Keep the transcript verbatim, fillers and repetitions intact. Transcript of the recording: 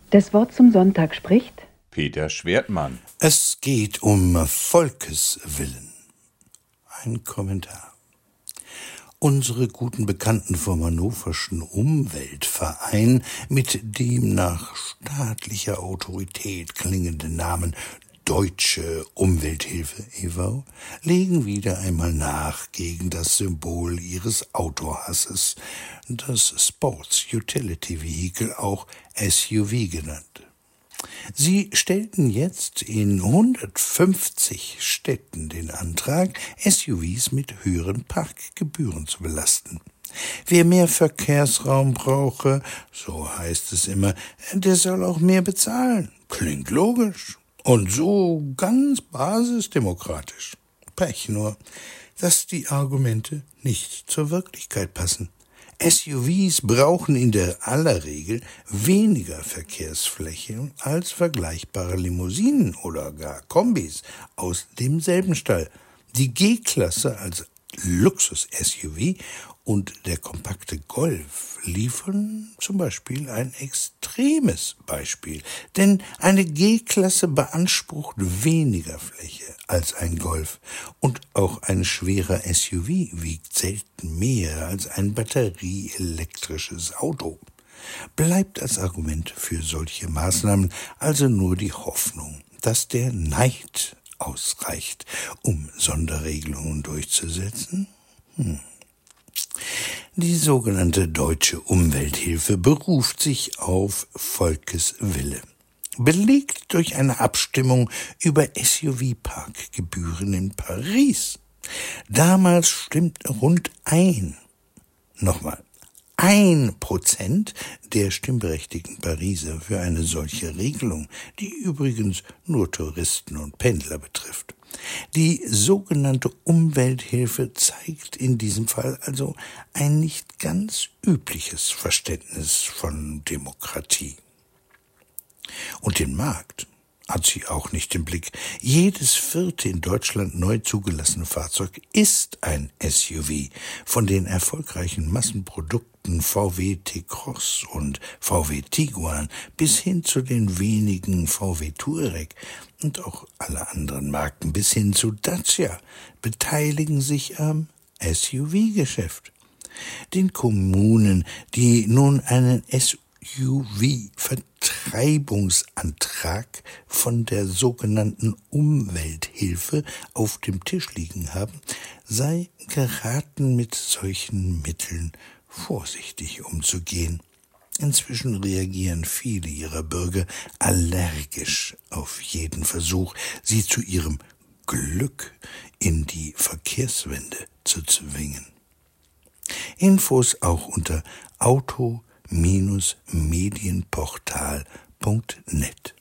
Das Wort zum Sonntag spricht Peter Schwertmann. Es geht um Volkeswillen. Ein Kommentar. Unsere guten Bekannten vom Hannoverschen Umweltverein mit dem nach staatlicher Autorität klingenden Namen Deutsche Umwelthilfe e V legen wieder einmal nach gegen das Symbol ihres Autohasses, das Sports Utility Vehicle, auch S U V genannt. Sie stellten jetzt in hundertfünfzig Städten den Antrag, S U Vs mit höheren Parkgebühren zu belasten. Wer mehr Verkehrsraum brauche, so heißt es immer, der soll auch mehr bezahlen. Klingt logisch und so ganz basisdemokratisch. Pech nur, dass die Argumente nicht zur Wirklichkeit passen. S U Vs brauchen in der aller Regel weniger Verkehrsfläche als vergleichbare Limousinen oder gar Kombis aus demselben Stall. Die G-Klasse als Luxus-S U V und der kompakte Golf liefern zum Beispiel ein extremes Beispiel. Denn eine G-Klasse beansprucht weniger Fläche als ein Golf. Und auch ein schwerer S U V wiegt selten mehr als ein batterieelektrisches Auto. Bleibt als Argument für solche Maßnahmen also nur die Hoffnung, dass der Neid ausreicht, um Sonderregelungen durchzusetzen? Hm. Die sogenannte Deutsche Umwelthilfe beruft sich auf Volkeswille. Belegt durch eine Abstimmung über S U V-Parkgebühren in Paris. Damals stimmt rund ein, nochmal, ein Prozent der stimmberechtigten Pariser für eine solche Regelung, die übrigens nur Touristen und Pendler betrifft. Die sogenannte Umwelthilfe zeigt in diesem Fall also ein nicht ganz übliches Verständnis von Demokratie. Und den Markt hat sie auch nicht im Blick. Jedes vierte in Deutschland neu zugelassene Fahrzeug ist ein S U V. Von den erfolgreichen Massenprodukten V W T-Cross und V W Tiguan bis hin zu den wenigen V W Touareg und auch alle anderen Marken bis hin zu Dacia beteiligen sich am S U V-Geschäft. Den Kommunen, die nun einen S U V-Vertreibungsantrag von der sogenannten Umwelthilfe auf dem Tisch liegen haben, sei geraten, mit solchen Mitteln vorsichtig umzugehen. Inzwischen reagieren viele ihrer Bürger allergisch auf jeden Versuch, sie zu ihrem Glück in die Verkehrswende zu zwingen. Infos auch unter auto Medienportal punkt net.